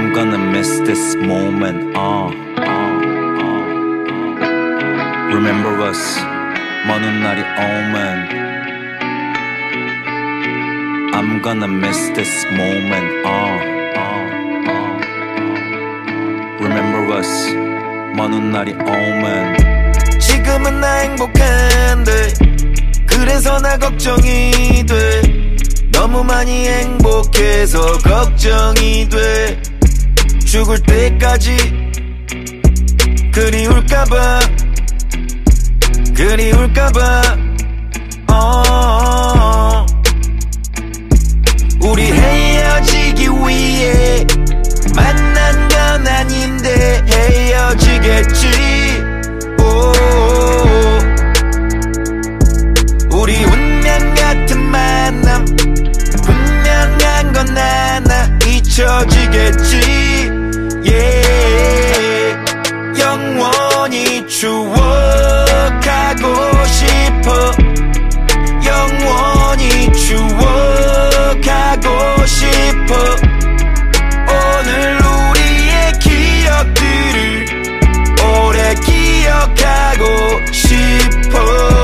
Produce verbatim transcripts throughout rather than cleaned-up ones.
I'm gonna miss this moment. Uh, uh, uh. Remember us. 먼 훗날이 오면 I'm gonna miss this moment. Uh, uh, uh. Remember us. 먼 훗날이 오면 지금은 나 행복한데 그래서 나 걱정이 돼. 너무 많이 행복해서 걱정이 돼. 죽을 때까지 그리울까봐 그리울까봐 oh. 우리 헤어지기 위해 만난 건 아닌데 헤어지겠지 oh. 우리 운명 같은 만남 분명한 건 하나 잊혀지겠지 yeah. 영원히 추억하고 싶어 영원히 추억하고 싶어 오늘 우리의 기억들을 오래 기억하고 싶어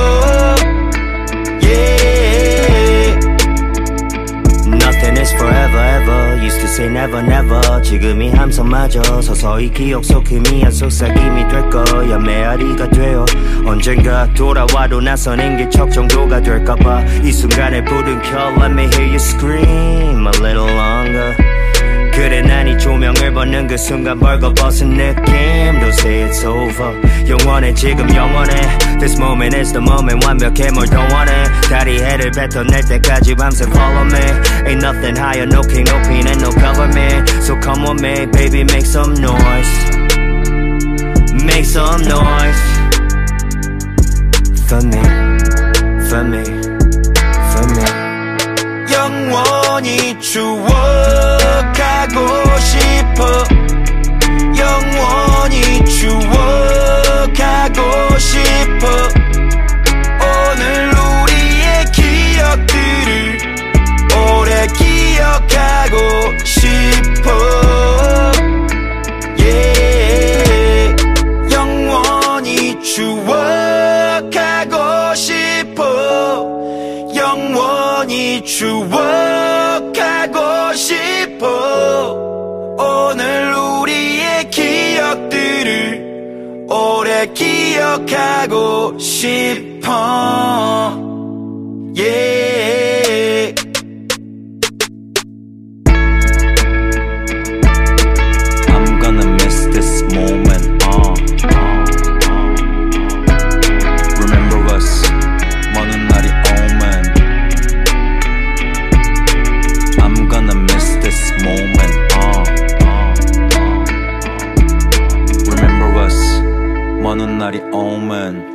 yeah. Nothing is forever ever Used to say never never 지금이 함성마저 서서히 기억 속 희미한 속삭임이 될 거야 메아리가 되어 언젠가 돌아와도 나서는 게 척 정도가 될까봐 이 순간에 불은 켜 Let me hear you scream a little longer 그래 난 이 조명을 벗는 그 순간 벌거벗은 느낌 Don't say it's over 영원해 지금 영원해 This moment is the moment 완벽해 뭘 더 원해 다리 해를 뱉어낼 때까지 밤새 follow me Ain't nothing higher no king no queen and no government So come on me baby make some noise Make some noise For me For me For me 영원히 추억하고 싶어 영원히 추억하고 싶어 오늘 우리의 기억들을 오래 기억하고 싶어 yeah. 영원히 추억하고 싶어 영원히 추억하고 싶어 오늘 우리의 기억들을 오래 기억하고 싶어 yeah. I'm gonna miss this moment. Uh, uh, uh. Remember us. 먼 훗날이 오면 I'm gonna miss this moment. Uh, uh, uh. Remember us. 먼 훗날이 오면